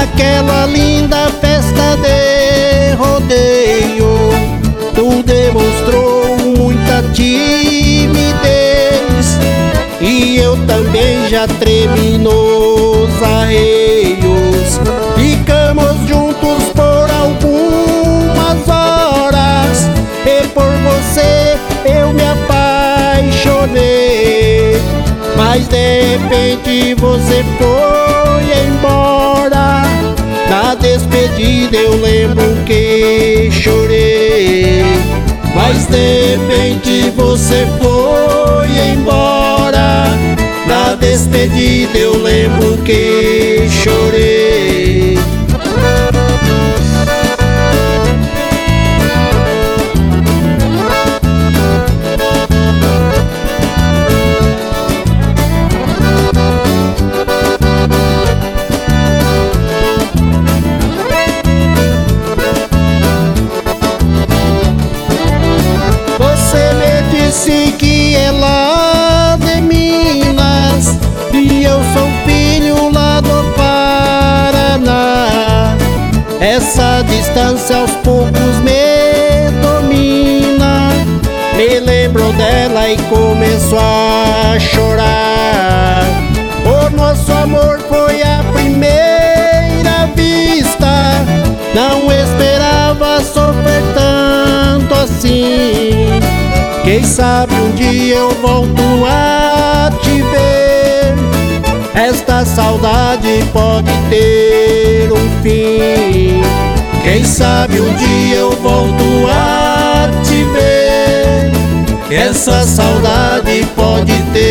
Naquela linda festa de rodeio, tu demonstrou muita timidez, e eu também já tremi nos arreios. Ficamos juntos por algumas horas, e por você eu me apaixonei. Mas de repente você foi embora. Na despedida eu lembro que chorei. Mas de repente você foi embora. Na despedida eu lembro que chorei. Disse que é lá de Minas e eu sou filho lá do Paraná. Essa distância aos poucos me domina. Me lembro dela e começo a chorar. O nosso amor foi à primeira vista. Não esperava sofrer tanto assim. Quem sabe um dia eu volto a te ver. Esta saudade pode ter um fim. Quem sabe um dia eu volto a te ver. Essa saudade pode ter